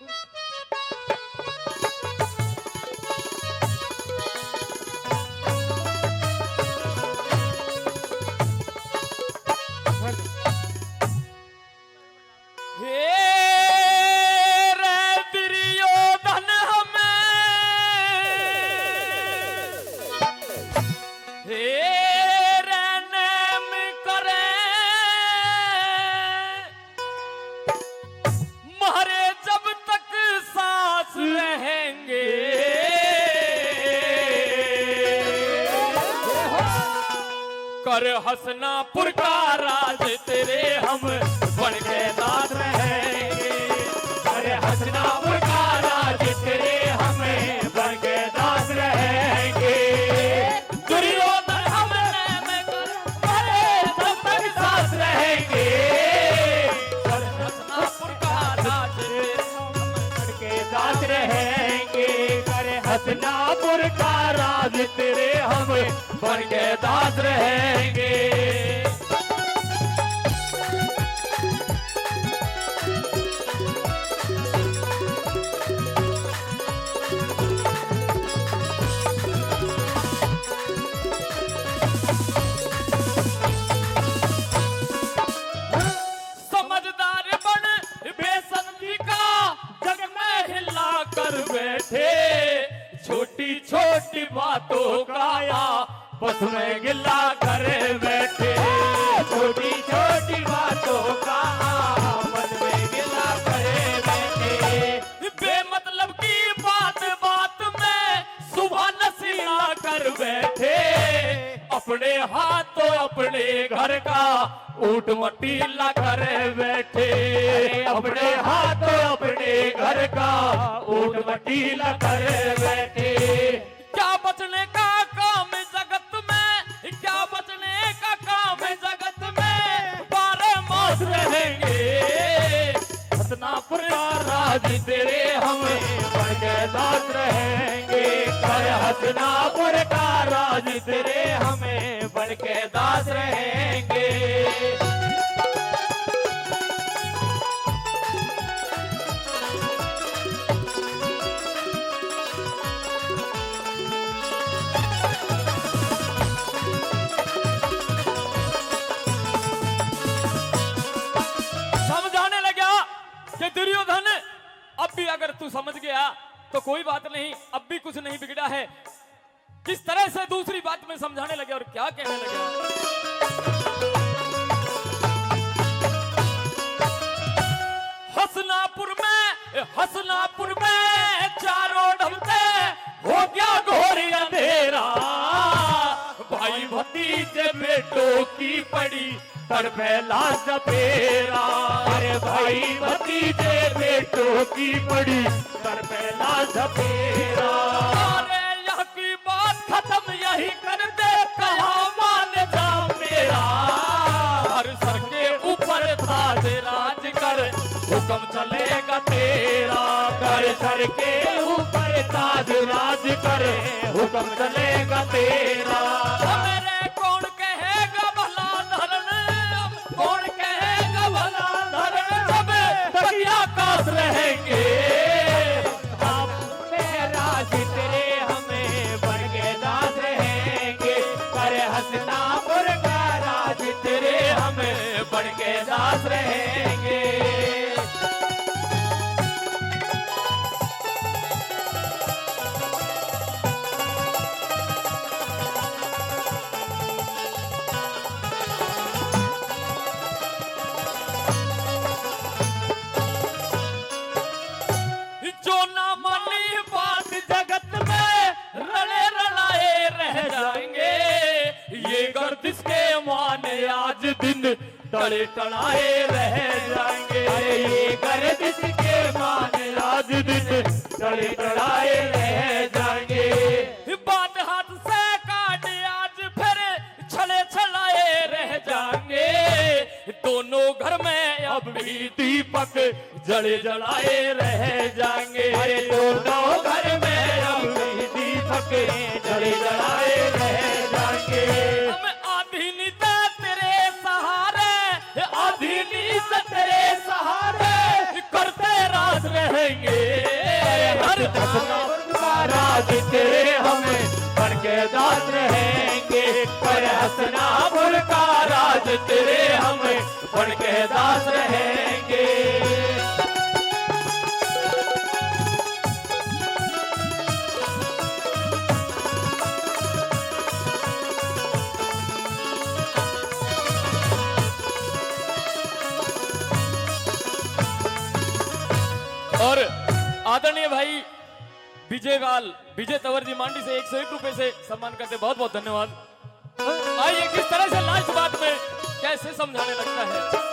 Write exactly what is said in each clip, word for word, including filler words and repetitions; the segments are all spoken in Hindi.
कर हसनापुर का राज तेरे हम बन के दास रहेंगे। अरे हसनापुर का राज तेरे हमें बन के दास रहेंगे। दुर्योधन हमें हमारे तब तक साथ रहेंगे। कर हसनापुर का राज तेरे हम बन के दास रहेंगे। कर हसनापुर का राज तेरे हम बन के दास रहेंगे। समझदार बन बेसब्जी का जग में हिला कर बैठे। छोटी छोटी बातों का या बस में गिला करे बैठे। छोटी छोटी बातों का बस में गिला करे बैठे। बेमतलब की बात बात में सुबह नसीहा कर बैठे। अपने हाथों अपने घर का ऊट मटीला करे बैठे। अपने हाथों अपने घर का ऊट मटीला करे बैठे। क्या बचने का काम जगत में, क्या बचने का काम जगत में, बारह मास रहेंगे। हसनापुर का राज तेरे हमें बन के दास रहेंगे। कर हसनापुर का राज तेरे हमें बन के दास रहेंगे। दुर्योधन अब भी अगर तू समझ गया तो कोई बात नहीं, अब भी कुछ नहीं बिगड़ा है। किस तरह से दूसरी बात में समझाने लगे और क्या कहने लगे। हसनापुर में हसनापुर में चारों ढलते हो गया घोर अंधेरा। भाई भतीजे बेटों की पड़ी कर पहला सपेरा। अरे भाई भतीजे बेटों की पड़ी कर पहला सपेरा। अरे यह की बात खत्म यही कर दे कहा मान जा मेरा। हर सर के ऊपर ताज राज कर हुक्म चलेगा तेरा। कर सर के ऊपर ताज राज कर हुक्म चलेगा तेरा। रहेंगे अपने राज तेरे हमें बन के दास रहेंगे। कर हसनापुर का राज तेरे हमें बन के दास रहेंगे। जिसके माने आज दिन टले टलाए रह जाएंगे। अरे ये गर्द जिसके माने आज दिन टले टलाए रह जाएंगे। बात हाथ से काट आज फिर छले छलाए रह जाएंगे। दोनों घर में अब भी दीपक जले जलाए रह जाएंगे। अरे दोनों घर में अब भी दीपक जले जलाए रह जाएंगे। तेरे सहारे करते राज रहेंगे। हर हसनापुर का राज तेरे हमें बन के दास रहेंगे। पर हसनापुर का राज तेरे हमें बन के दास रहेंगे। और आदरणीय भाई विजय गाल विजय तंवर जी मांडी से एक सौ एक रुपए से सम्मान करते, बहुत बहुत धन्यवाद। आइए किस तरह से लास्ट बात में कैसे समझाने लगता है।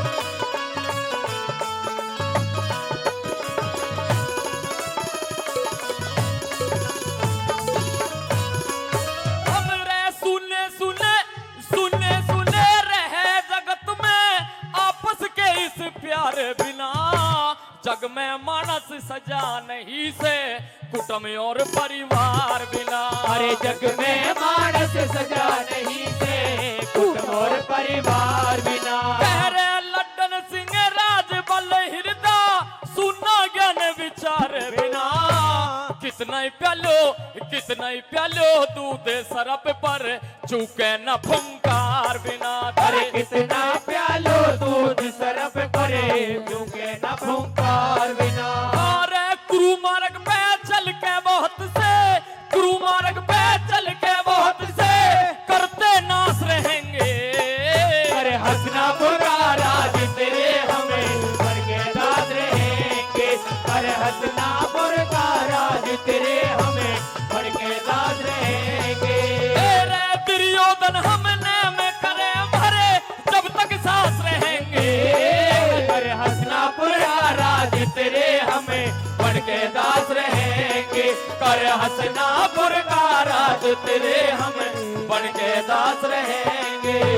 हमरे सुने सुने सुने सुने रहे जगत में आपस के इस प्यार बिना, जग में मानस सजा नहीं से कुटुंब और परिवार बिना। अरे जग में मानस सजा नहीं से कुटुंब और परिवार बिना। पहरे लड्डन सिंह राज बल हृदय सुना ज्ञान विचार बिना। कितना ही प्यालो कितना ही प्यालो दूध सरप पर चूके न फुंकार बिना। अरे कितना प्यालो दूध सरप परे चूके न फुंकार बिना। अरे गुरु मार्ग पे चल के बहुत से गुरु मार्ग पे चल के बहुत से करते नाश रहेंगे। अरे हसनापुर का राज तेरे हमें बन के दास रहेंगे। अरे हसनापुर का राज तेरे हमें बन के दास रहेंगे। तेरे दुर्योधन हमने में करे भरे जब तक सांस रहेंगे। अरे हसनापुर का राज तेरे हमें बन के दास रहेंगे। कर हसनापुर का राज तेरे हमें बन के दास रहेंगे।